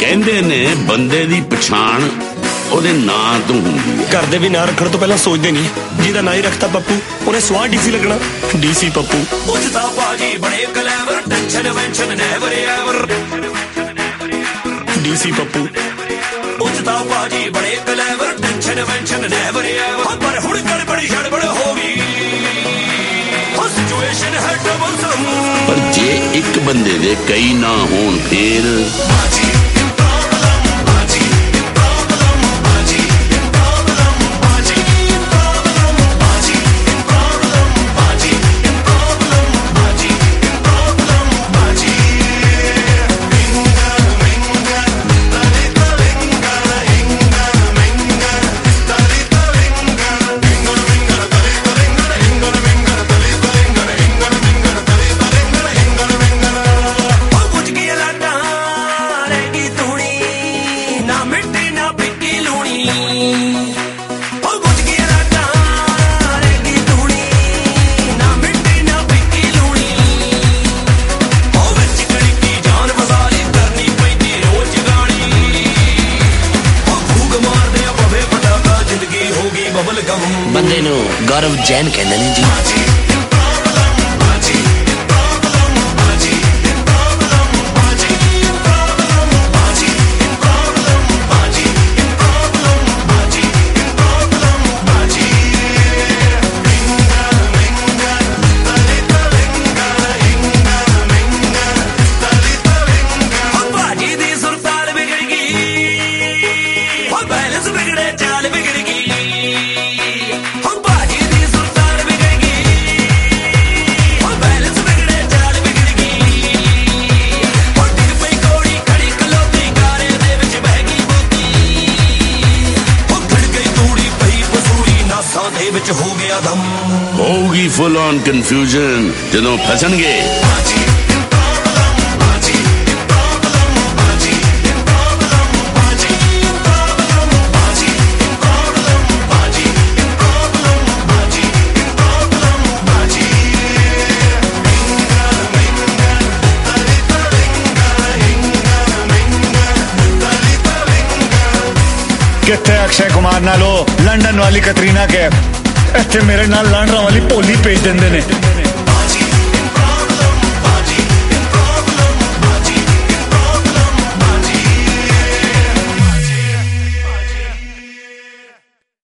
ਕਹਿੰਦੇ ਨੇ ਬੰਦੇ ਦੀ ਪਛਾਣ ਉਹਦੇ ਨਾਂ ਤੋਂ ਹੁੰਦੀ ਹੈ। ਘਰ ਦੇ ਵੀ ਨਾਂ ਰੱਖਣ ਤੋਂ ਪਹਿਲਾਂ ਸੋਚਦੇ ਨਹੀਂ, ਜਿਹਦਾ ਨਾਂ ਹੀ ਰੱਖਤਾ ਪੱਪੂ ਉਹਨੇ ਸਵਾਹ ਡੀਸੀ ਲੱਗਣਾ। ਡੀਸੀ ਪੱਪੂ ਉੱਠਦਾ ਬਾਜੀ ਬੜੇ ਕਲੇਵਰ, ਟੈਨਸ਼ਨ ਵੈਂਸ਼ਨ ਨੈਵਰ ਐਵਰ। ਡੀਸੀ ਪੱਪੂ ਉੱਠਦਾ ਬਾਜੀ ਬੜੇ ਕਲੇਵਰ, ਟੈਨਸ਼ਨ ਵੈਂਸ਼ਨ ਨੈਵਰ ਐਵਰ। ਪਰ ਹੁਣ ਗੜਬੜੀ ਗੜਬੜ ਹੋ ਗਈ, ਸਿਚੁਏਸ਼ਨ ਹੈ ਡਬਲ ਸਮ। ਪਰ ਜੇ ਇੱਕ ਬੰਦੇ ਦੇ ਕਈ ਨਾਂ ਹੋਣ ਫੇਰ ਬੰਦੇ ਨੂੰ ਗੌਰਵ ਜੈਨ ਕਹਿੰਦੇ ਨੇ ਜੀ। ਬਾਜੀ ਦੀ ਸੁਰਤਾਲ ਵਿਗੜ ਗਈ, ਬੈਲੈਂਸ ਵਿਗੜੇ ਚਾਲ ਵਿਗੜ ਗਈ। ਹੋ ਗਿਆ ਦਮ, ਹੋਊਗੀ ਫੁੱਲ ਔਨ ਕਨਫਿਊਜ਼ਨ ਜਦੋਂ ਫਸਣਗੇ। किथे अक्षय कुमार नालो लंडन वाली कतरीना कैफ, इत्थे मेरे नाल लांडरा वाली भोली भेज देंदे ने।